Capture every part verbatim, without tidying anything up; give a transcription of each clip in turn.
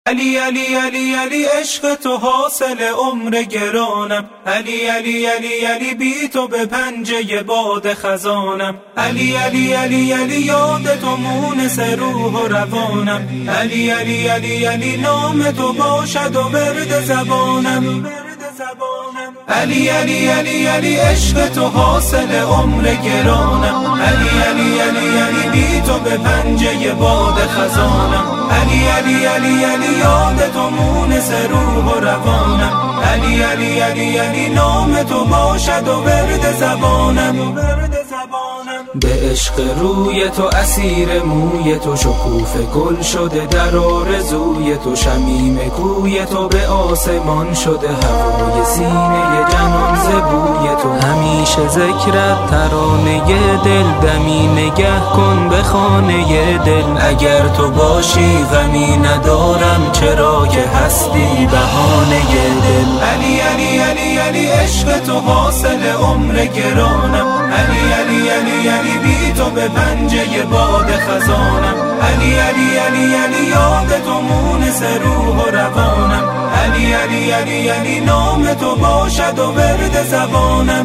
علی علی علی علی عشق تو حاصل عمر گرانم، علی علی علی علی بی تو به پنجه باد خزانم، علی علی علی علی یاد تو مونس روح و روانم، علی علی علی علی نام تو باشد و ورد زبانم، علی علی علی علی عشق تو حاصل عمر گرانم، علی علی علی علی بی تو به پنجه باد خزانم، علی علی علی علی یاد تو مونس روح و روانم، علی علی علی علی نام تو باشد و ورد زبانم، به عشق روی تو اسیر موی تو شکوفه گل شده در آرزوی تو، شمیم کوی تو به آسمان شده هوای سینه جنان ز بوی تو، همیشه ذکرت ترانه دل دمی نگه کن به خانه دل، اگر تو باشی غمی ندارم چرا که هستی بهانه دل، علی علی علی علی عشق تو حاصل عمر گرانم، علی علی علی علی بی تو به پنجه باد خزانم، علی علی علی علی یاد تو مونس روح و روانم، علی علی علی علی نام تو باشد و ورد زبانم،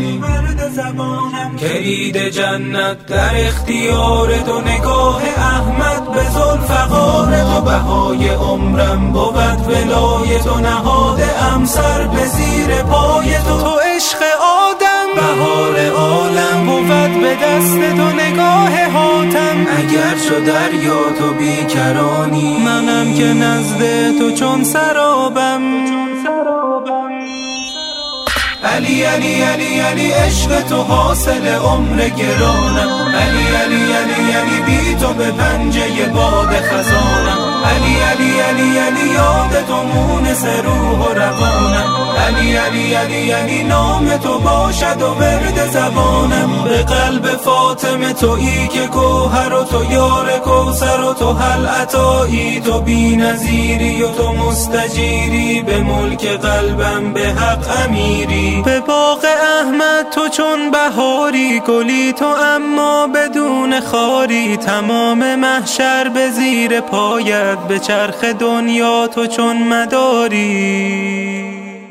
کلید جنت در اختیار تو، نگاه احمد به ذوالفقار تو، بهای عمرم بود ولای تو، نهاده ام سر به زیر پای تو، تو عشق آدم بهار عالم بود به دست تو، نگاه حاتم اگر شو دریا تو بیکرانی، منم که نزد تو چون سرابم، علی علی علی علی عشق تو حاصل عمر گرانم، علی علی علی علی بی تو به پنجه باد خزانم، علی علی علی علی یاد تو مونس روح و روانم، علی علی علی علی نام تو باشد و ورد زبانم، به قلب فاطمه تویی که گوهر و تو یار کوثر و تو هل عطایی، تو بی نظیری و تو مستجیری، به ملک قلبم به حق امیری، به باغ احمد تو چون بهاری، گلی تو اما بدون خاری، تمام محشر به زیر پایت، به چرخ دنیا تو چون مداری،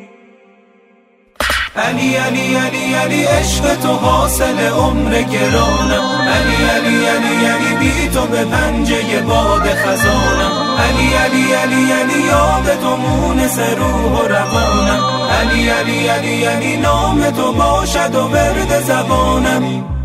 علی علی علی علی عشق تو حاصل عمر گرانم، علی علی علی علی بی تو به پنجه باد خزانم، علی علی علی علی یاد تو مونس روح و روانم، علی علی علی علی نام تو باشد و ورد زبانم.